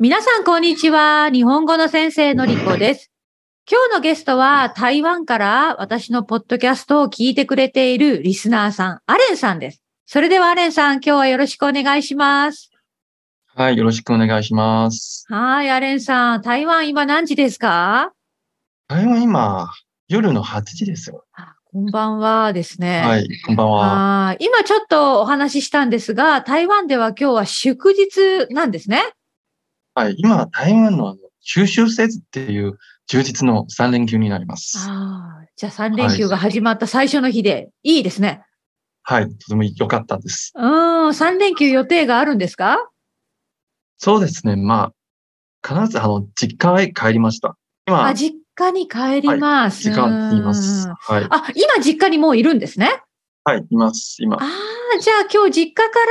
皆さん、こんにちは。日本語の先生のりこです。今日のゲストは台湾から私のポッドキャストを聞いてくれているリスナーさん、アレンさんです。それではアレンさん、今日はよろしくお願いします。 はい、よろしくお願いします。 はい、アレンさん、台湾今何時ですか？ 台湾今、夜の8時ですよ。 こんばんはですね。 はい、こんばんは。 はい、今ちょっとお話ししたんですが、台湾では今日は祝日なんですね。 はい、今、台湾の中秋節っていう充実の3連休になります。 じゃあ3連はい、 休が始まった最初の日で、いいですね。 はい、とても良かったです。 3連休予定があるんですか？ そうですね、必ず実家へ帰りました。今、 実家に帰りはい、 ます。 実家にいます。はい。 今実家にもういるんですね。 はい、います、今。 じゃあ今日実家から、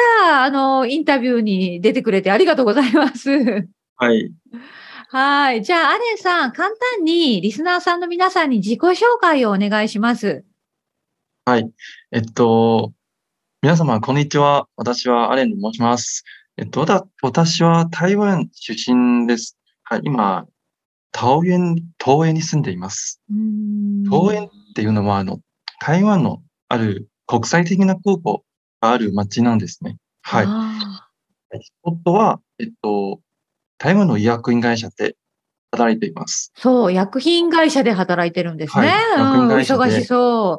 インタビューに出てくれてありがとうございます。 はい。 はい。じゃあ、アレンさん、簡単にリスナーさんの皆さんに自己紹介をお願いします。 はい。皆様、こんにちは。私はアレンと申します。私は台湾出身です。はい、今、桃園に住んでいます。桃園っていうのは、台湾のある国際的な空港がある町なんですね。はい。仕事は、台湾の医薬品会社で働いています。 そう、薬品会社で働いてるんですね。 はい、薬品会社忙しで。 そう。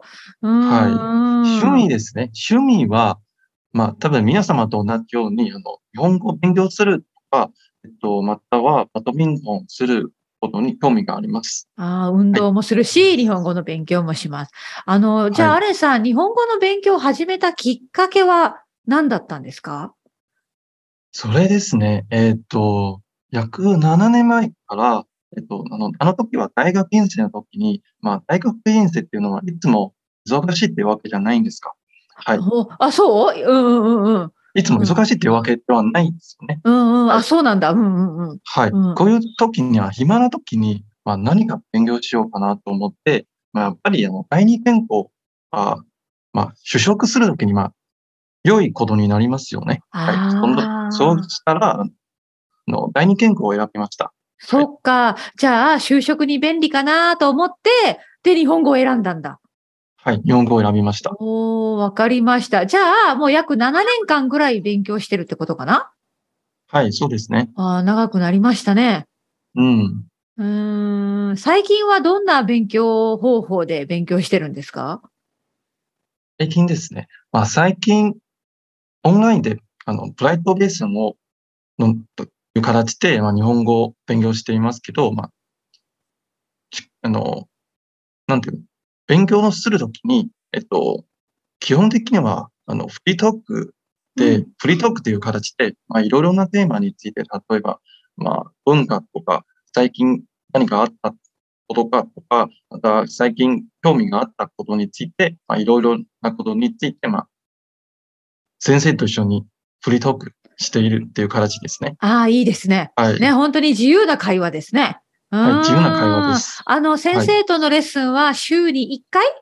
はい。趣味ですね。趣味は、多分皆様と同じように、日本語を勉強するとか、またはバドミントンすることに興味があります。 運動もするし、日本語の勉強もします。じゃあ、アレンさん、日本語の勉強を始めたきっかけは何だったんですか？ それですね。約7年前から、あの時は大学院生の時に、大学院生っていうのはいつも忙しいっていうわけじゃないんですか。はい。 そう？ いつも忙しいっていうわけではないんですよね。はい。 そうなんだ。 はい。こういう時には、暇な時に、何か勉強しようかなと思って、やっぱり第二言語は、就職する時に、良いことになりますよね。はい。そうしたら、第二言語を選びました。 そっか。じゃあ、就職に便利かなと思って、で、日本語を選んだんだ。 はい、日本語を選びました。 わかりました。じゃあ、もう約7年間ぐらい勉強してるってことかな？ はい、そうですね。 長くなりましたね。 うん。 最近はどんな勉強方法で勉強してるんですか？ 最近ですね。最近、オンラインで、プライベートレッスンという形で、日本語を勉強していますけど、しあの、なんていうの、勉強のするときに、基本的には、フリートークという形で、いろいろなテーマについて、例えば、文学とか、最近何かあったことかとか、また最近興味があったことについて、いろいろなことについて、先生と一緒にフリートークしているっていう形ですね。 いいですね。 はい。 ね、本当に自由な会話ですね。 はい、自由な会話です。 先生とのレッスンは週に1回？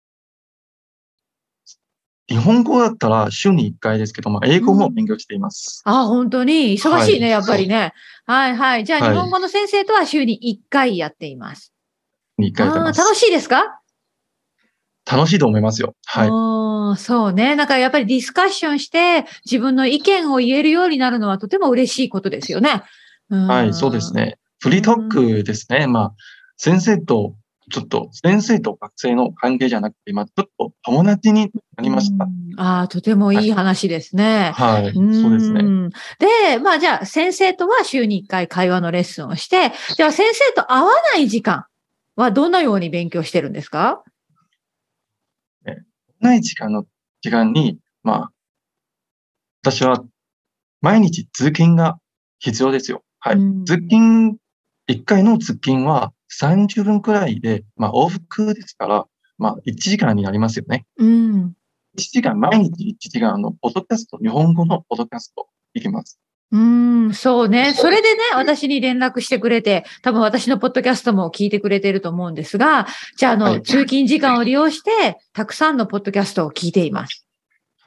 日本語だったら週に1回ですけど、英語も勉強しています。 本当に忙しいね、やっぱりね。はい。じゃあ、日本語はい。 の先生とは週に1回やっています。 に1回やってま楽す。 しいですか？ 楽しいと思いますよ。はい。 そうね。なんかやっぱりディスカッションして、自分の意見を言えるようになるのはとても嬉しいことですよね。 はい、そうですね。フリートークですね。先生と先生と学生の関係じゃなくて、ちょっと友達になりました。 とてもいい話ですね。 はい、そうですね。 で、じゃあ先生とは週に1回会話のレッスンをして、じゃあ先生と会わない時間はどのように勉強してるんですか？ ない時間に、私は毎日通勤が必要ですよ。はい。1回の通勤は30分くらいで、往復ですから、1時間になりますよね。1時間、毎日1時間ポッドキャスト、日本語のポッドキャスト行きます。 そうね。それでね、私に連絡してくれて、多分私のポッドキャストも聞いてくれてると思うんですが、じゃあ、通勤時間を利用して、たくさんのポッドキャストを聞いています。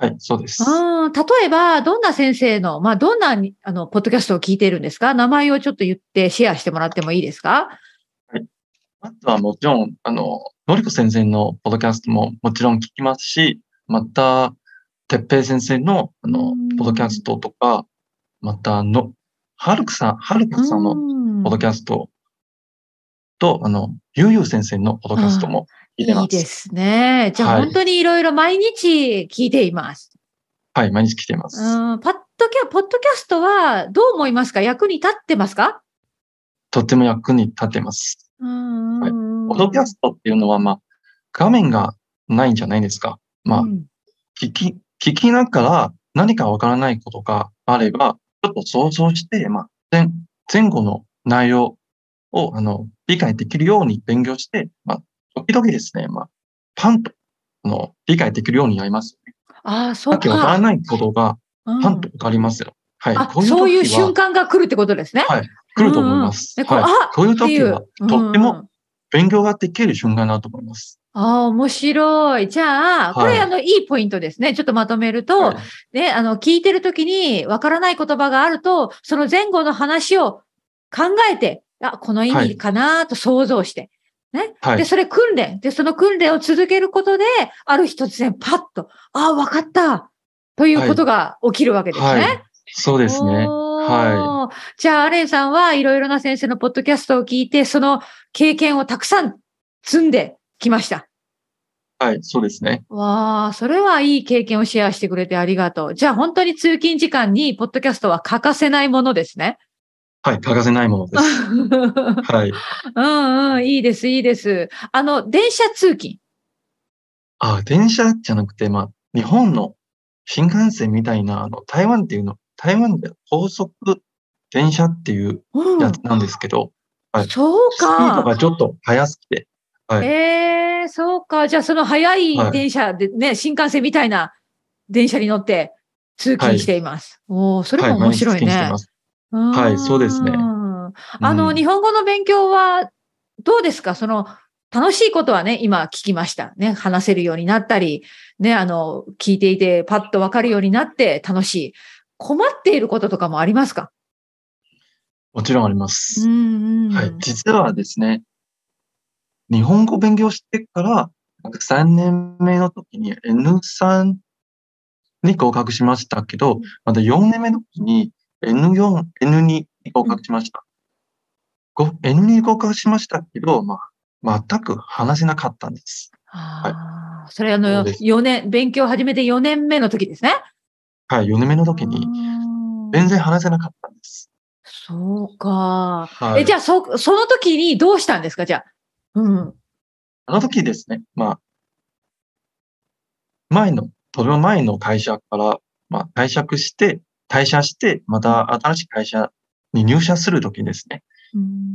はい、そうです。 例えば、どんな先生の、どんなポッドキャストを聞いているんですか？名前をちょっと言ってシェアしてもらってもいいですか？ はい。あとはもちろん、のりこ先生のポッドキャストももちろん聞きますし、また、てっぺい先生の、 うーポッドキャスん。 トとか、また、はるかうーさんのポッドキャん。 ストと、ゆうゆう先生のポッドキャストああ、 も聞いていいます。 ですね。じゃあ、 はい。 本当にいろいろ毎日聞いています。 はい、毎日聞いてます。 ポッドキャストはどう思いますか？役に立ってますか？ とっても役に立ってます。 うんはい。ポッうんうんうん。 ドキャストっていうのは、画面がないんじゃないですか。 うん。 聞きながら何かわからないことがあれば、ちょっと想像して、前後の内容を、理解できるように勉強して、時々ですね、パンと、理解できるようになりますよね。 ああ、 さっきわからそっか。 ないことが、 うん。 パンとわかりますよ。はい。 あ、 こういうそういう時は、 瞬間が来るってことですね。 はい、 う来ると思いんうん。 ます。 で、 はい。こういう時は、 っていう。うとってもんうん。 勉強ができる瞬間だと思います。 ああ、面白い。じゃあ、これはい。 いいポイントですね。ちょっとまとめると、 はい。 ね、聞いてるときにわからない言葉があると、その前後の話を考えて、あ、この意はい。 味かなと想像して。ね。で、 はい。 それ訓練。で、その訓練を続けることで、ある日突然パッと、ああ、わかった。というはい。 ことが起きるわけですね。 はい。そうですね。はい。 おー。じゃあ、アレンさんはいろいろな先生のポッドキャストを聞いて、その経験をたくさん積んできました。 はい、そうですね。 わあ、それはいい経験をシェアしてくれてありがとう。じゃあ本当に通勤時間にポッドキャストは欠かせないものですね。 はい、欠かせないものです。はい。 うんうん、いいです、いいです。電車通勤。 電車じゃなくて、日本の新幹線みたいな、台湾で高速電車っていううん。 やつなんですけど、はい。 そうスピードか。 がちょっと速すぎて、はい。 ええ、そうか。じゃあその速いはい。 電車でね、新幹線みたいな電車に乗って通勤しはい。 ています。おお、それはい、 も面毎日通白いね。 勤してます。 うーはい、そうですね。 ん。 うん。 日本語の勉強はどうですか？楽しいことはね、今聞きました。ね、話せるようになったり、ね、聞いていてパッとわかるようになって楽しい。困っていることとかもありますか？ もちろんありまうす。はい。 んうん。 実はですね、日本語勉強してから、3年目の時に N3 に合格しましたけど、また4年目の時に N4、N2 に合うん。 格しました。N2 に合格しましたけど、全く話せなかったんです。はい。 ああ、それそうです。 勉強を始めて4年目の時ですね。 はい、4年目のあ時に全然あ。 話せなかったんです。 そうか。じゃはい。 あ、その時にどうしたんですか？じゃあ。うん。 あの時ですね、とても前の会社から、退社して、まうん。 た新しい会社に入社する時ですね。 うん。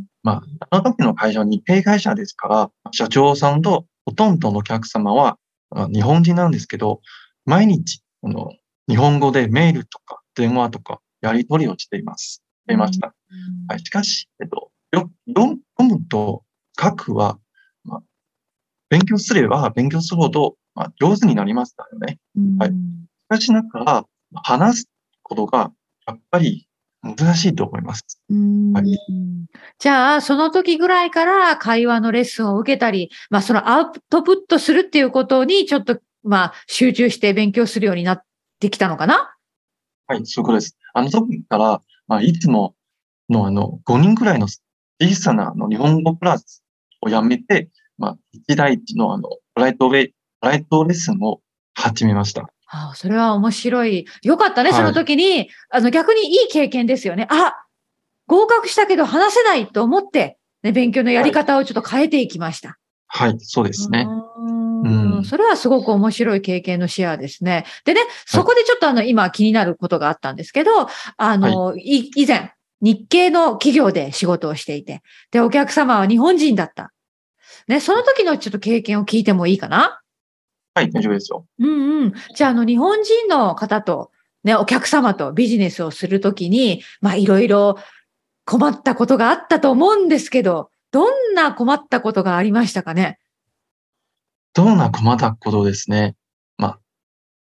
あの時の会社は日系会社ですから、社長さんとほとんどのお客様は、日本人なんですけど、毎日、日本語でメールとか電話とかやり取りをしていましうん。 た。はい、しかし、読むと書くは、まあ、勉強すれば勉強するほど、上手になりますからね。 うはい。しん。 かしながら、話すことがやっぱり難しいと思います。 うはい。 ん。じゃあ、その時ぐらいから会話のレッスンを受けたり、そのアウトプットするっていうことにちょっと、集中して勉強するようになってきたのかな？ はい、そういうことです。あの時から、いつもの5人くらいの小さな日本語クラスをやめて、1対1のブライトレッスンを始めました。 ああ、それは面白い。良かったね、そのはい。 時に、逆にいい経験ですよね。あ、合格したけど話せないと思って、ね、勉強のやはい。 り方をちょっと変えていきました。 はい、そうですね。うそん。 れはすごく面白い経験のシェアですね。でね、 はい。 そこでちょっと今気になることがあったんですけど、 はい。 以前、日系の企業で仕事をしていて、で、お客様は日本人だった。ね、その時のちょっと経験を聞いてもいいかな？ はい、大丈夫ですよ。 うんうん。じゃあ、日本人の方と、ね、お客様とビジネスをするときに、いろいろ困ったことがあったと思うんですけど、どんな困ったことがありましたかね？ どんな困ったことですね。まあ、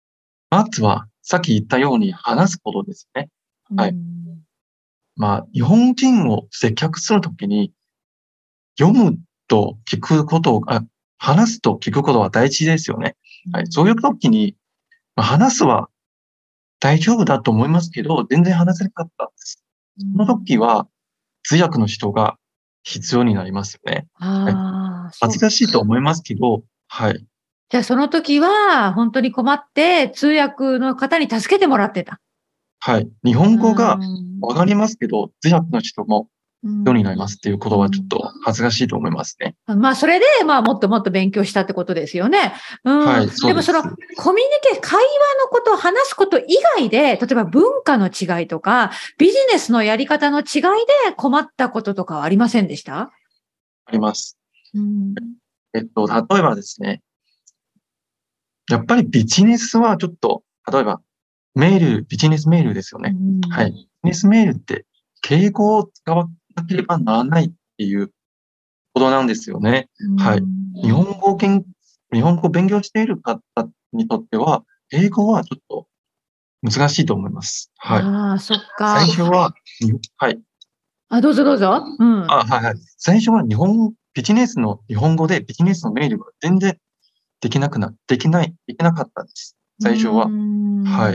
まずは、さっき言ったように話すことですね。はい。日本人を接客するときに、読むと聞くことが、話すと聞くことは大事ですよね。はい。そういうときに、話すは大丈夫だと思いますけど、全然話せなかったです。その時は、通訳の人が必要になりますよね。はい。恥ずかしいと思いますけど、はい。 じゃあその時は、本当に困って、通訳の方に助けてもらってた。 はい。日本語がわかりますけど、通訳の人も必要になりますっていうことはちょっと恥ずかしいと思いますね。 それで、もっともっと勉強したってことですよね。 はい、そうです。 でもコミュニケーション、会話のこと、話すこと以外で、例えば文化の違いとか、ビジネスのやり方の違いで困ったこととかはありませんでした？ あります。例えばですね、やっぱりビジネスはちょっと、例えばビジネスメールですよね。はい。ビジネスメールって敬語を使わなければならないっていうことなんですよね。はい。日本語を勉強している方にとっては、英語はちょっと難しいと思います。はい。 そっか。 最初は、はい。 どうぞどうぞ。 はい。最初はビジネスの日本語でビジネスのメールが全然できなかったです。最初は。はい。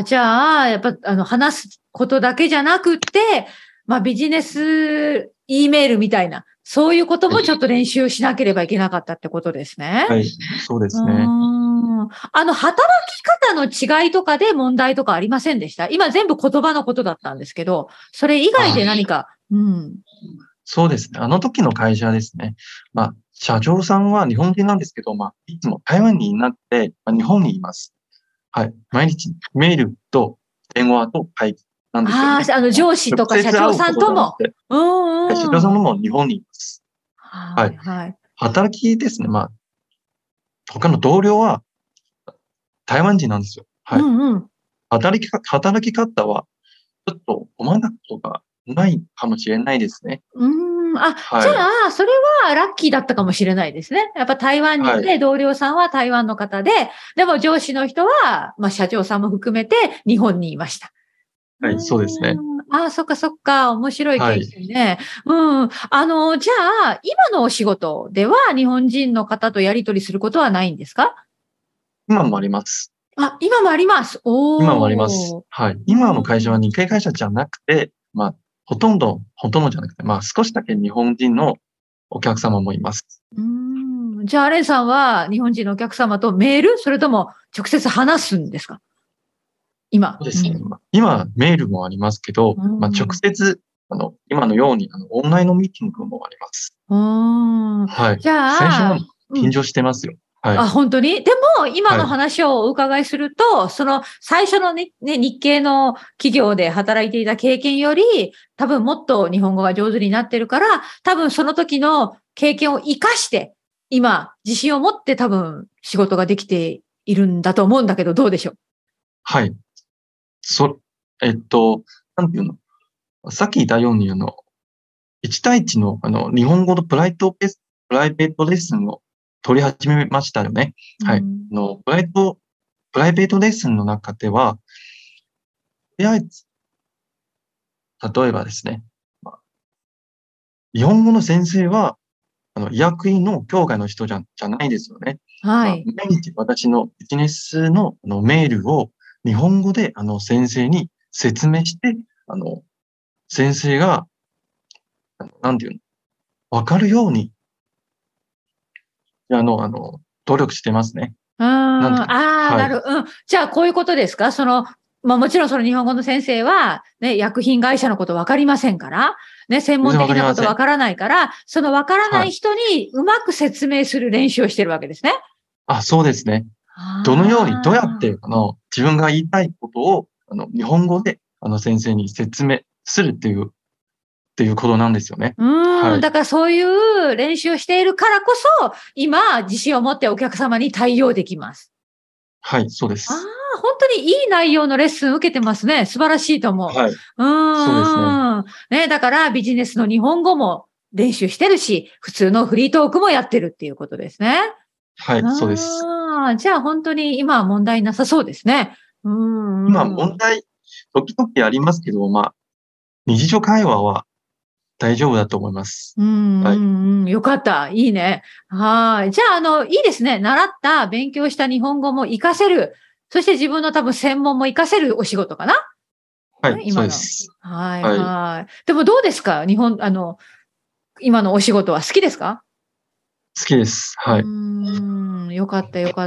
じゃあ、やっぱ、話すことだけじゃなくて、ビジネス E メールみたいな、そういうこともちょっと練習しなければいけなかったってことですね。 はい、そうですね。 働き方の違いとかで問題とかありませんでした？今全部言葉のことだったんですけど、それ以外で何か、 そうですね。あの時の会社ですね。社長さんは日本人なんですけど、いつも台湾になって、日本にいます。はい。毎日メールと電話と会議なんですよね。 上司とか社長さんとも。 社長さんも日本にいます。はい。働きですね。他の同僚は台湾人なんですよ。はい。働き方はちょっと困ったことがないかもしれないですね。 じゃあ、それはラッキーだったかもしれないですね。やっぱ台湾にいて、同僚さんは台湾の方で、でも上司の人は、社長さんも含めて日本にいました。 はい、そうですね。 そっかそっか。面白い経験ね。じゃあ、今のお仕事では日本人の方とやり取りすることはないんですか？ 今もあります。 今もあります。 今もあります。はい。今の会社は日系会社じゃなくて、ほとんどじゃなくて、少しだけ日本人のお客様もいます。 じゃあ、アレンさんは日本人のお客様とメール、それとも直接話すんですか？今。 そうですね。今、メールもありますけど、直接、今のように、オンラインのミーティングもあります。はい。 じゃあ、 最初は緊張してますよ。はい。 本当に？でも、今の話をお伺いすると、その最初のね、日系の企業で働いていた経験より、多分もっと日本語が上手になってるから、多分その時の経験を活かして、今、自信を持って多分仕事ができているんだと思うんだけど、どうでしょう？ はい。なんていうの、さっき言ったように、1対1の、日本語のプライベートレッスンを取り始めましたよね。はい。プライベートレッスンの中では、とりあえず、例えばですね、日本語の先生は、医薬品の協会の人じゃないですよね。 はい。 毎日私のビジネスのメールを日本語で先生に説明して、先生が、なんていうの、わかるように、努力してますね。 なる。じゃあ、こういうことですか？もちろんその日本語の先生は、ね、薬品会社のことわかりませんから、ね、専門的なことわからないから、そのわからない人にうまく説明する練習をしてるわけですね。 そうですね。どうやって、自分が言いたいことを、日本語で、先生に説明するっていうことなんですよね。 だからそういう練習をしているからこそ、今、自信を持ってお客様に対応できます。 はい、そうです。 本当にいい内容のレッスン受けてますね。素晴らしいと思う。 はい。そうですね。だからビジネスの日本語も練習してるし、普通のフリートークもやってるっていうことですね。 はい、そうです。 ああ、じゃあ本当に今は問題なさそうですね。 今問題、時々ありますけど、日常会話は大丈夫だと思います。はい。 よかった。いいね。はい。じゃあ、いいですね。習った、勉強した日本語も活かせる。そして自分の多分専門も活かせるお仕事かなはい、そう今の。 です。 はいはい。 はい。でもどうですか今のお仕事は好きですか好きです。はい。 よかったよかった。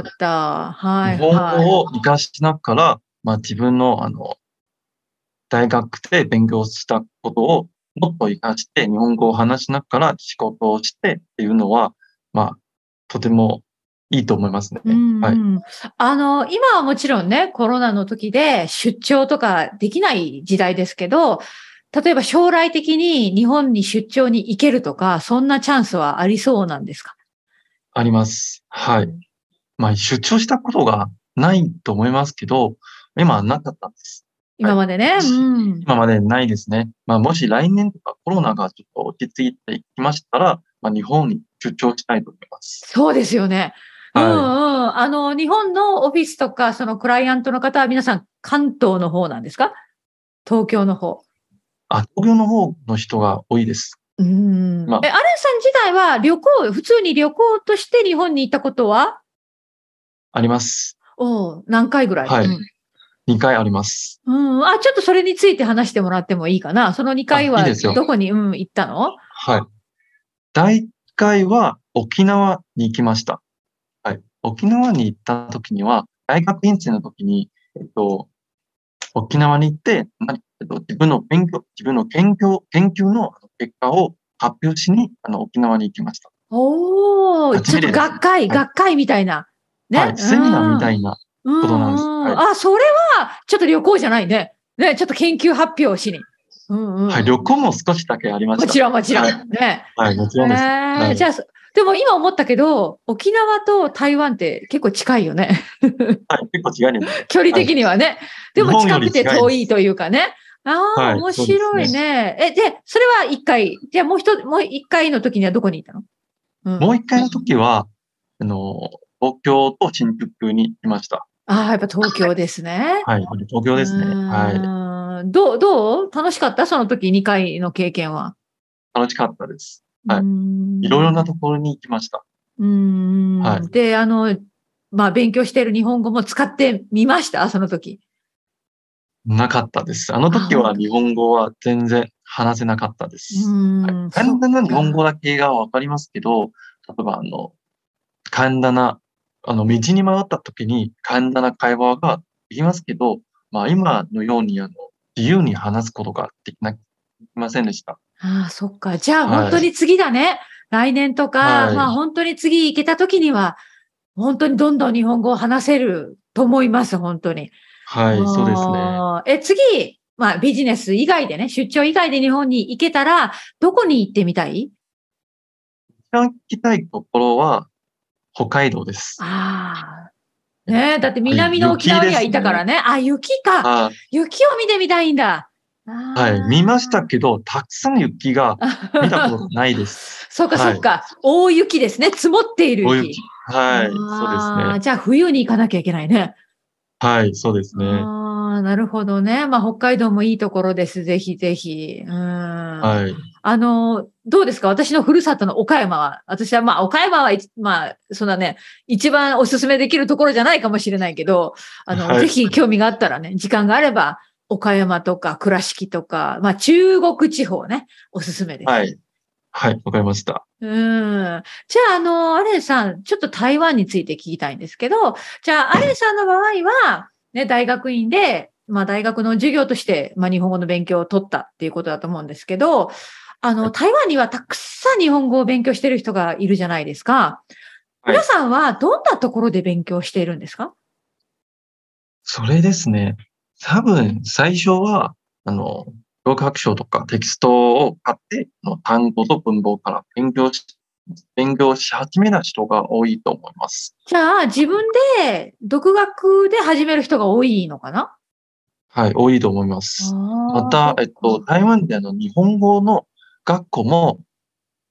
はい日本はい。 語を活かしながら、自分の大学で勉強したことをもっと活かして、日本語を話しながら仕事をしてっていうのは、まあ、とてもいいと思いますね。はい。 今はもちろんね、コロナの時で出張とかできない時代ですけど、例えば将来的に日本に出張に行けるとか、そんなチャンスはありそうなんですか？ あります。はい。出張したことがないと思いますけど、今はなかったんです。はい。 今までね。 今までないですね。もし来年とかコロナがちょっと落ち着いていきましたら、日本に出張したいと思います。 そうですよね。 はい。 日本のオフィスとか、そのクライアントの方は皆さん関東の方なんですか？東京の方。 東京の方の人が多いです。 アレンさん自体は普通に旅行として日本に行ったことはあります。 何回ぐらい？ はい。2回あります。 ちょっとそれについて話してもらってもいいかな。その2回はいいですよ。 どこに、行ったの？ はい。第1回は沖縄に行きました。はい。沖縄に行った時には、大学院生の時に、沖縄に行って、自分の研究の結果を発表しに、沖縄に行きました。 ちょっと初めてです。はい。 学会みたいな。ね。 はい。セミナーみたいなことなんです。はい。 それは、ちょっと旅行じゃないね。ね、ちょっと研究発表をしに。 はい。旅行も少しだけありました。 もちろんもちろん。 はい。 ね。 はい。もちろんです。はい。 じゃあ、でも今思ったけど、沖縄と台湾って結構近いよね。 はい。結構違いです。 距離はい。 的にはね。で日本よも近くてり違いです。 遠いというかね。 はい。 面そうですね。 白いね。で、それは1回。じゃあもう一回の時にはどこにいたの？ もう1回の時は、東京と新宿にいました。 やっぱ東京ですね。 はい。東京ですね。はい。 どう楽しかったその時2回の経験は。 楽しかったです。 うーはい。いろいろなん。 ところに行きました。はい。 で、勉強している日本語も使ってみましたその時。 なかったです。あの時は本当。 日本語は全然話せなかったです。はい。 そっ簡単な日本語か。 だけがわかりますけど、例えば簡単な、道に迷った時に簡単な会話ができますけど、今のように、自由に話すことができませんでした。 そっか。じゃあ本当にはい。 次だね。来年とか、 はい。 本当に次行けた時には、本当にどんどん日本語を話せると思います、本当に。 はい、そうですね。 次、ビジネス以外でね、出張以外で日本に行けたら、どこに行ってみたい？ 一番行きたいところは北海道です。 ねえ、だってはい、 南の沖雪縄にはいですね。 たからね。雪か。 あ雪を見てみたいんだ。 はい、見ましたあけど、たくさん雪が見たことあ。 がないです。 そっかそはい。 っか。大雪ですね。積もっている大雪。 雪。はい、そうですね。 じゃあ冬に行かなきゃいけないね。 はい、そうですね。 なるほどね。北海道もいいところです。ぜひぜひ。 はい。 どうですか私のふるさとの岡山は。私は岡山は、そんなね、一番おすすめできるところじゃないかもしれないけど、ぜはい。 ひ興味があったらね、時間があれば、岡山とか倉敷とか、中国地方ね、おすすめです。 はい。はい、わかりました。 じゃあ、アレンさん、ちょっと台湾について聞きたいんですけど、じゃあ、アレンさんの場合は、ね、大学院で、大学の授業として、日本語の勉強を取ったっていうことだと思うんですけど、 はい。 台湾にはたくさん日本語を勉強している人がいるじゃないですか。 はい。 皆さんはどんなところで勉強しているんですか？ それですね。多分、最初は、教科書とかテキストを買って、単語と文法から勉強し始めた人が多いと思います。 じゃあ、自分で独学で始める人が多いのかな？ はい、多いと思います。また、 そっか。 台湾で日本語の学校も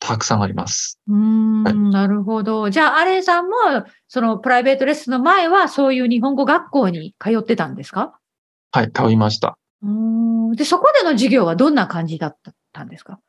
たくさんあります。はい。 なるほど。じゃあ、アレンさんも、そのプライベートレッスンの前は、そういう日本語学校に通ってたんですか？ はい、通いました。 で、そこでの授業はどんな感じだったんですか？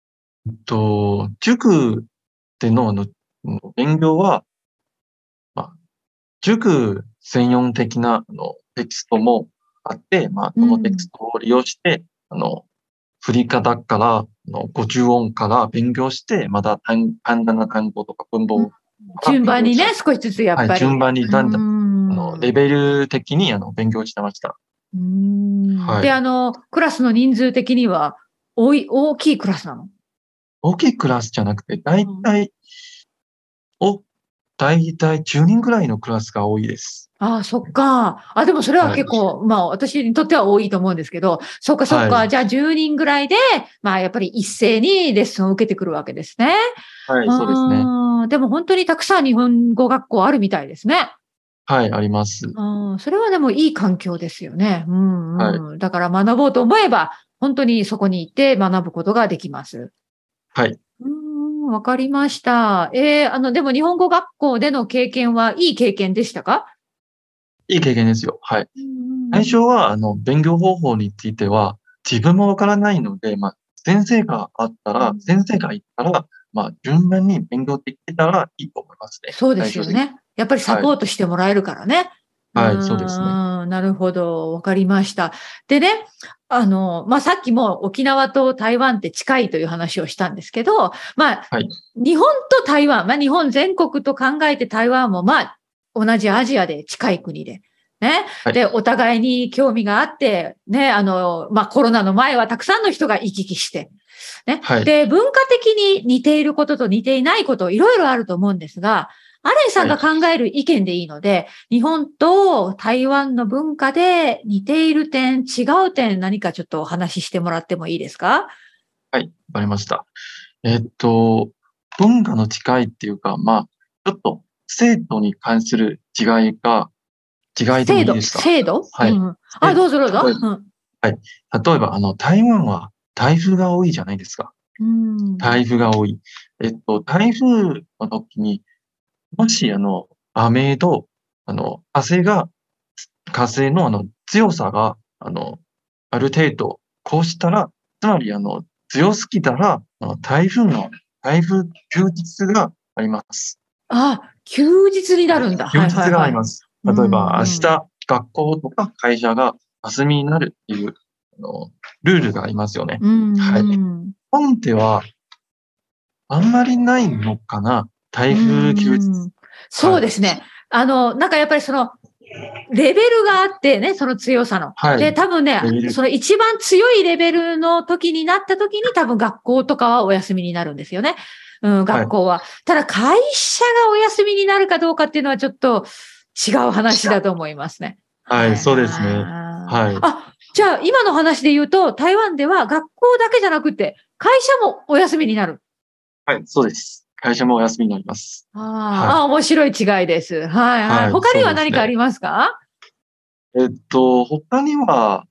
塾での勉強は、まあ、塾専用的なテキストもあって、そのテキストを利用して、振り方から、50音から勉強して、また簡単な単語とか文法から順番にね、 勉強した。 少しずつやっはい、 ぱり。 順番にだんだん、レベル的に勉強してました。はで、 い。 クラスの人数的には、大きいクラスなの？ 大きいクラスじゃなくて、だいうん。 たい10人ぐらいのクラスが多いです。 ああ、そっか。あ、でもそれははい。 結構、私にとっては多いと思うんですけど、そっかそっはい。 か。じゃあ10人ぐらいで、やっぱり一斉にレッスンを受けてくるわけですね。 はい、そうですね。 でも本当にたくさん日本語学校あるみたいですね。 はい、あります。 それはでもいい環境ですよね。 はい。 だから学ぼうと思えば、本当にそこに行って学ぶことができます。 はい。 わかりました。でも日本語学校での経験はいい経験でしたか？ いい経験ですよ。はい。 うんうんうん。 最初は、勉強方法については、自分もわからないので、先生が言ったら、順番に勉強できたらいいと思いますね。 そうで最終的に。 すよね。やっぱりサはい。 ポートしてもらえるからね。 はい、そうですね。 なるほど。わかりました。でね、さっきも沖縄と台湾って近いという話をしたんですけど、 はい。 日本と台湾、日本全国と考えて台湾も同じアジアで近い国で。ね。 はい。 で、お互いに興味があって、ね、コロナの前はたくさんの人が行き来して、ね。 はい。 で、文化的に似ていることと似ていないこと、いろいろあると思うんですが、アレンさんがはい。 考える意見でいいので、日本と台湾の文化で似ている点、違う点、何かちょっとお話ししてもらってもいいですか？ はい。わかりました。えっと、文化の違いっていうか、ちょっと制度に関する違いでもいいですか？ 制度はい。 あ、どうぞどうぞ。 例えば、はい。例えば、台湾は台風が多いじゃないですか。 うん。 台風が多い。台風の時に、もし、雨と、風の、強さが、ある程度、こうしたら、つまり、強すぎたら、台風休日があります。 あ、休日になるんだ。はい休日はいはい。 があります。 う例えば、明ん。 日、学校とか会社が休みになるっていう、あの、ルールがありますよね。 うはい。日ん。 本ではあんまりないのかな、台風休日。はい。 そうですね。なんかやっぱりレベルがあってね、その強さの。 はい。 で、多分ね、 レベル。 その一番強いレベルの時になった時に多分学校とかはお休みになるんですよね。 はい。 学校は。ただ会社がお休みになるかどうかっていうのはちょっと違う話だと思いますね。 はい、 はいそうですね。 はい。 はい。 あ、じゃあ今の話で言うと、台湾では学校だけじゃなくて、会社もお休みになる。 はい、そうです。会社もお休みになります。はい。 面白い違いです。はいはい。 はい、 他にはそうですね。 何かありますか？ 他には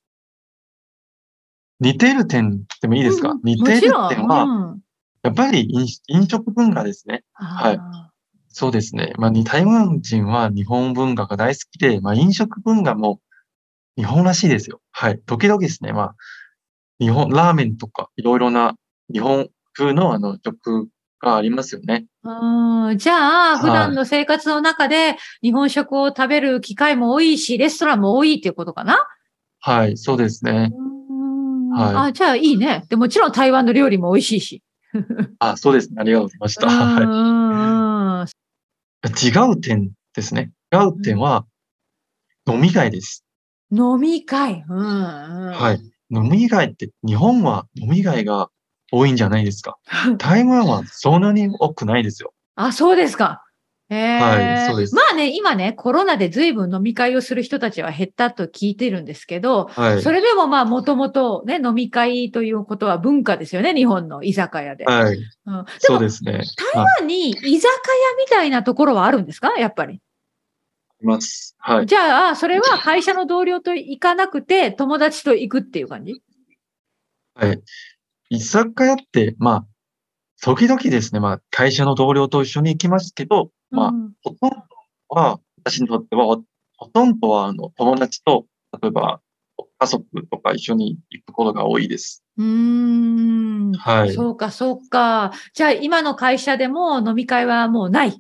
似てる点でもいいですか？似もてるちろん。 点は、やっぱり飲食文化ですね。はい。 ああ。 そうですね。台湾人は日本文化が大好きで、飲食文化も日本らしいですよ。はい。時々ですね、ラーメンとかいろいろな日本風の食がありますよね。 じゃあ、普はい。 段の生活の中で日本食を食べる機会も多いし、レストランも多いっていうことかな？ はい、そうですね。はい。 じゃあいいね。で、もちろん台湾の料理も美味しいし。 あ、そうですね。ありがとうございましうた。はい。 んうんうん。 違う点ですね。違う点は飲み会です。 飲み会。うんうん。 はい。飲み会って日本は飲み会が多いんじゃないですか。台湾はそんなに多くないですよ。 あ、そうですか。 はい、そうです。 今ね、コロナで随分飲み会をする人たちは減ったと聞いてるんですけど、 はい。 それでももともとね、飲み会ということは文化ですよね、日本の居酒屋で。 はい。 でも、 そうですね。 台はい。あ湾に居酒屋みたいなところはあるんですか？やっぱり。 ります。はい。 じゃあ、それは会社の同僚と行かなくて、友達と行くっていう感じ？ はい。居酒屋って、 時々ですね、会社の同僚と一緒に行きますけど、ほとんどは、私にとっては、ほとんどは、友達と、例えば、家族とか一緒に行くことが多いです。はい。 そうか、そうか。じゃあ、今の会社でも飲み会はもうない？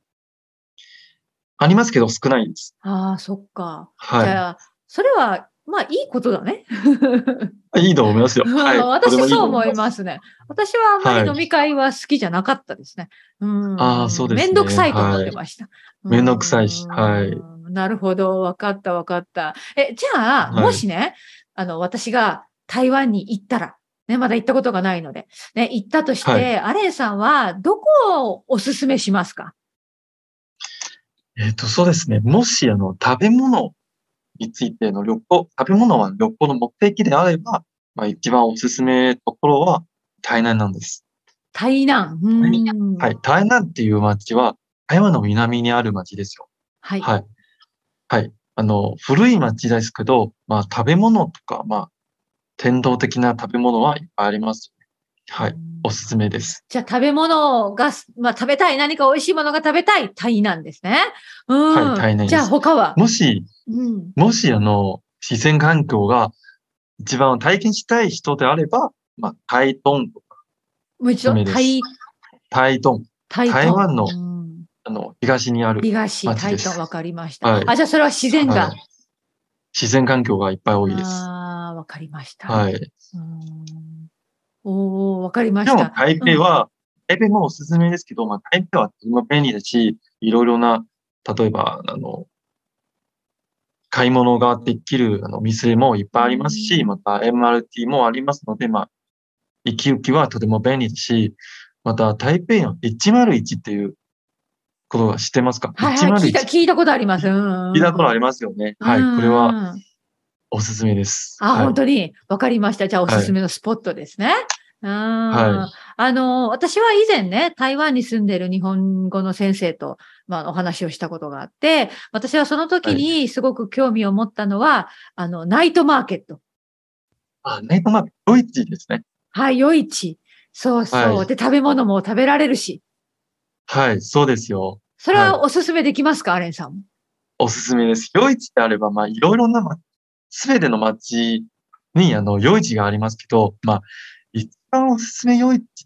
ありますけど少ないです。 ああ、そっか。 はい。 じゃあ、それは、いいことだね。 いいと思いますよ。はい。とてもいい私そう思と思います。 いますね。私はあんまりはい。 飲み会は好きじゃなかったですね。 ああ、そうでめんどくすね。 さいと思っはい。 てました。 めんどくさいし、はい。 なるほど、わかったわかった。じゃあ、もはい。 しね、私が台湾に行ったら、ね、まだ行ったことがないので、ね、行ったとしはい。 て、アレンさんはどこをお勧めしますか？ そうですね。もし、食べ物についての食べ物は旅行の目的であれば、一番おすすめところは台南なんです。 台南。 はい。台南っていう街は、台湾の南にある街ですよ。 はい。 はい。はい。古い街ですけど、食べ物とか、天道的な食べ物はいっぱいあります。はい。おすすめです。 じゃあ、食べ物が食べたい、何か美味しいものが食べたい、台南ですね。 はい、台南じゃあです。 他は？ もし、 うん。 もし、自然環境が一番体験したい人であれば、台東とかもうおす一度、 すめです。台東。 台東。 台湾の、東にある東、台東、 街です。 わかりました。 はい。 あ、じゃあそれは自然はい。 が。 自然環境がいっぱい多いです。 ああ、わかりました。 はい。 うーん。おお、わかりまでもした。うん。 台北もおすすめですけど、台北はとても便利だし、いろいろな、例えば、買い物ができる、店もいっぱいありますし、また MRT もありますので、行き行きはとても便利だし、また台北の101っていうことは知ってますか？ はいはい、 101。 聞いたことあります。う聞いたことあん。 りますよね。 うはい。これはん。 おすすめです。 あ、 はい。 本当に。わかりました。じゃあ、おすはい。 すめのスポットですね。 はい。 私は以前ね、台湾に住んでる日本語の先生と、お話をしたことがあって、私はその時はい。 にすごく興味を持ったのは、ナイトマーケット。 あ、ネイトマーク、ドイツですね。 はい、夜市。そうそう。 はい。 で、食べ物も食べられるし。 はい、そうですよ。 それはい。 はお勧めできますか？アレンさんも。 おすすめです。夜市であれば、いろいろな、すべての街に、夜市がありますけど、一番おすすめ夜市って、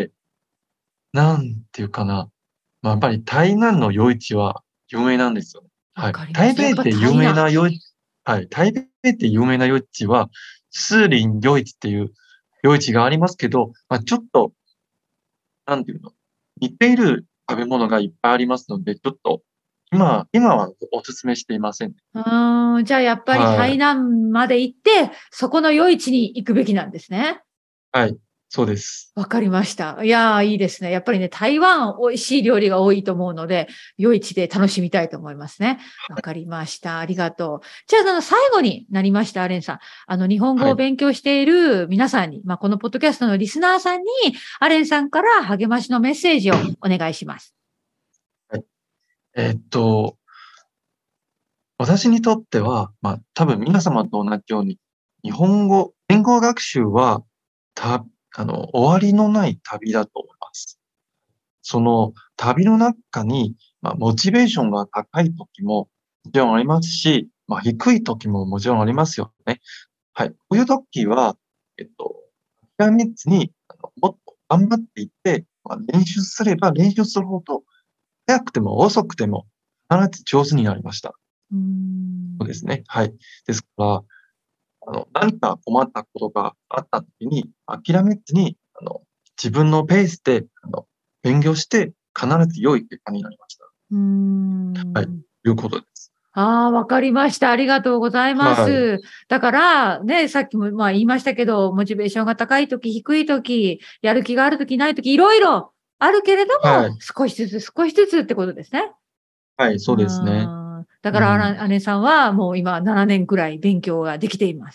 なんていうかな。やっぱり台南の夜市は有名なんですよ。 わはい。 かりました。やっぱ有名台南。 な夜市はい。台北って有名な夜市は、士林夜市っていう夜市がありますけど、ちょっと、なんていうの、似ている食べ物がいっぱいありますので、ちょっと、今はお勧めしていませんね。 じゃあやっぱり台はい。 南まで行って、そこの夜市に行くべきなんですね。 はい。そうです。 わかりました。いやー、いいですね。やっぱりね、台湾美味しい料理が多いと思うので、夜市で楽しみたいと思いますね。わかりました。ありがとう。じゃあ、最後になりました、アレンさん。日本語はい。 を勉強している皆さんに、このポッドキャストのリスナーさんに、アレンさんから励ましのメッセージをお願いします。 はい。えーっと、私にとっては、多分皆様と同じように、言語学習は、た終わりのない旅だと思います。その旅の中に、モチベーションが高い時ももちろんありますし、低い時ももちろんありますよね。はい。こういう時は、諦めずに、もっと頑張っていって、練習すれば練習するほど、早くても遅くても、必ず上手になりました。 うーん。 そうですね。はい。ですから、何か困ったことがあった時に、諦めずに、自分のペースで、勉強して、必ず良い結果になりました。 うーはい。 ん。 いうことです。 ああ、わかりました。ありがとうございまはい。 す。だから、ね、さっきも言いましたけど、モチベーションが高い時、低い時、やる気がある時、ない時、いろいろあるけれども、 はい。 少しずつ少しずつってことですね。 はい、 うそうですね。 ーん。だから、 うん。 姉さんはもう今7年くらい勉強ができています。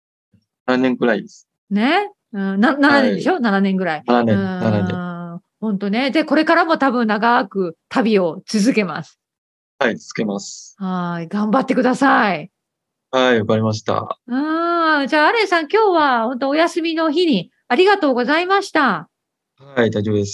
7年くらいです。 ね。7 はい。 年でしょ？ 7 年ぐらい。 7年、7年。 ほんとね。で、これからも多分長く旅を続けます。 はい、つけます。 はい、頑張ってください。 はい、わかりました。 じゃあ、アレンさん、今日は本当お休みの日にありがとうございました。 はい、大丈夫です。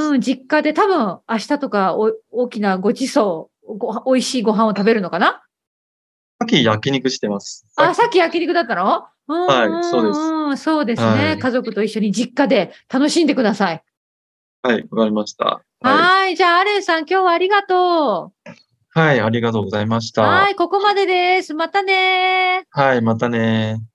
うん、実家で多分明日とか大きなごちそう、美味しいご飯を食べるのかな？ さっき焼肉してます。さっあ、さき。 っき焼肉だったの？うはい、そうです。 んうんうん、そうですね。 はい。 家族と一緒に実家で楽しんでください。 はい、わかりました。はい。 はい、じゃあ、アレンさん、今日はありがとう。 はい、ありがとうございました。 はい、ここまでです。またね。 はい、またね。